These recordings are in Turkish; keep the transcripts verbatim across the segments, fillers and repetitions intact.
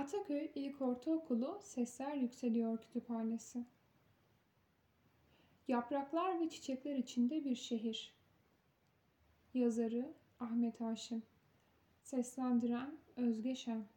Ataköy İlkortaokulu Sesler Yükseliyor Kütüphanesi. Yapraklar ve çiçekler içinde bir şehir. Yazarı Ahmet Haşim. Seslendiren Özge Şen.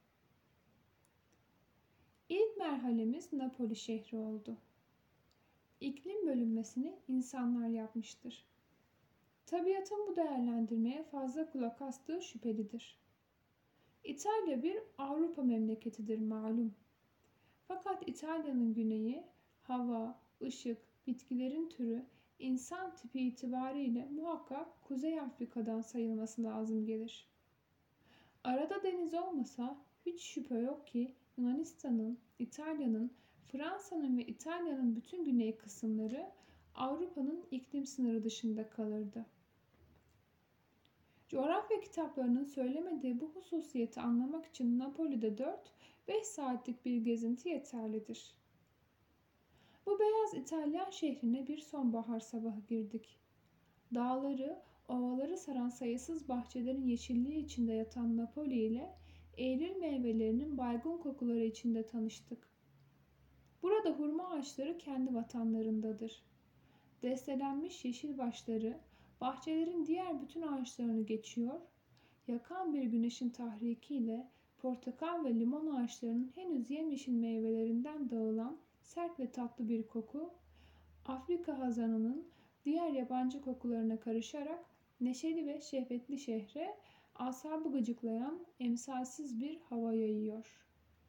İlk merhalemiz Napoli şehri oldu. İklim bölünmesini insanlar yapmıştır. Tabiatın bu değerlendirmeye fazla kulak astığı şüphelidir. İtalya bir Avrupa memleketidir malum. Fakat İtalya'nın güneyi, hava, ışık, bitkilerin türü, insan tipi itibariyle muhakkak Kuzey Afrika'dan sayılması lazım gelir. Arada deniz olmasa hiç şüphe yok ki Yunanistan'ın, İtalya'nın, Fransa'nın ve İtalya'nın bütün güney kısımları Avrupa'nın iklim sınırı dışında kalırdı. Coğrafya kitaplarının söylemediği bu hususiyeti anlamak için Napoli'de dört beş saatlik bir gezinti yeterlidir. Bu beyaz İtalyan şehrine bir sonbahar sabahı girdik. Dağları, ovaları saran sayısız bahçelerin yeşilliği içinde yatan Napoli ile Eylül meyvelerinin baygın kokuları içinde tanıştık. Burada hurma ağaçları kendi vatanlarındadır. Destelenmiş yeşil başları bahçelerin diğer bütün ağaçlarını geçiyor, yakan bir güneşin tahrikiyle portakal ve limon ağaçlarının henüz yemyeşil meyvelerinden dağılan sert ve tatlı bir koku, Afrika hazanının diğer yabancı kokularına karışarak neşeli ve şehvetli şehre asabı gıcıklayan emsalsiz bir hava yayıyor.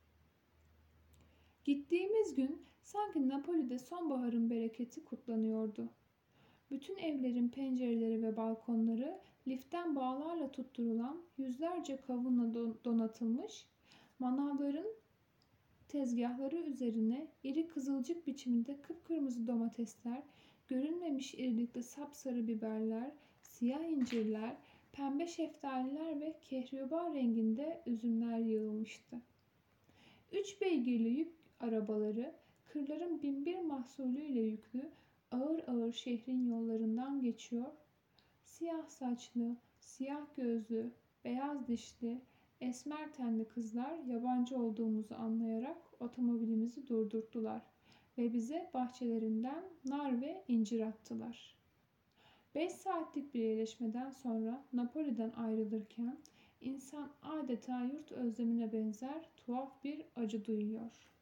Gittiğimiz gün sanki Napoli'de sonbaharın bereketi kutlanıyordu. Bütün evlerin pencereleri ve balkonları liften bağlarla tutturulan yüzlerce kavunla donatılmış, manavların tezgahları üzerine iri kızılcık biçiminde kıpkırmızı domatesler, görünmemiş irilikte sapsarı biberler, siyah incirler, pembe şeftaliler ve kehribar renginde üzümler yığılmıştı. Üç beygirli yük arabaları, kırların binbir mahsulüyle yüklü, ağır ağır şehrin yollarından geçiyor. Siyah saçlı, siyah gözlü, beyaz dişli, esmer tenli kızlar yabancı olduğumuzu anlayarak otomobilimizi durdurttular ve bize bahçelerinden nar ve incir attılar. Beş saatlik bir iyileşmeden sonra Napoli'den ayrılırken insan adeta yurt özlemine benzer tuhaf bir acı duyuyor.